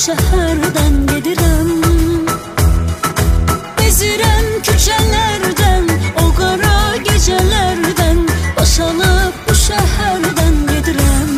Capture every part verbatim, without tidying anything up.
şəhərdən gedirəm. Bezirəm küçələrdən, o qara gecələrdən, boşalıb bu şəhərdən gedirəm.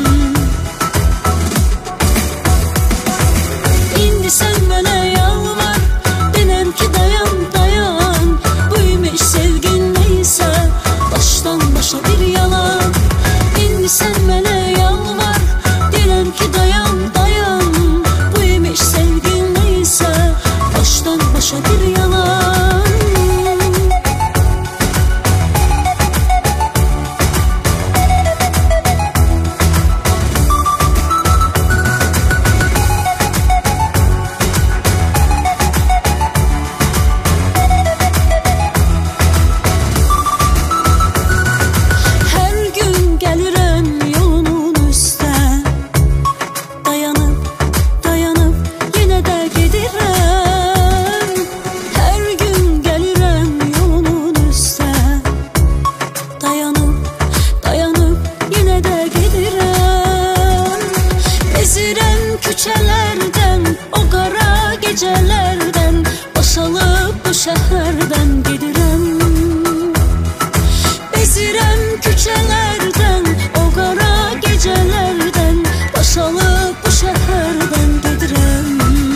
İndi sən mənə yalvar, denəm ki dayan, dayan. Bu imiş sevgin neysə, başdan başa bir yalan. İndi sən mənə yalvar, denəm ki dayan, dayan. Bu imiş sevgin neysə, başdan başa bir yalan. Küçələrdən, o qara gecələrdən, boşalıb bu şəhərdən gedirəm. Bezirəm küçələrdən, o qara gecələrdən, boşalıb bu şəhərdən gedirəm.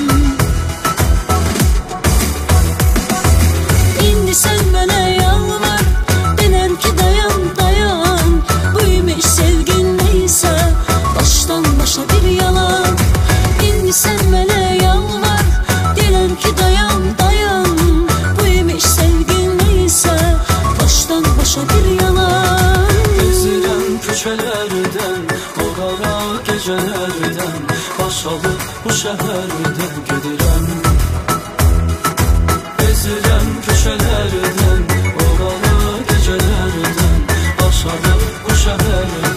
İndi sən mənə yalvar, denəm ki dayan, dayan. Bu imiş sevgin neysə, başdan başa bir yalan. İndi sən mənə yalvar, deyirəm ki dayan, dayan. Bu imiş sevgin neysə, başdan başa bir yalan. Bezirəm küçələrdən, o qara gecələrdən, boşalıb bu şəhərdən gedirəm. Bezirəm küçələrdən, o qara gecələrdən, boşalıb bu şəhərdən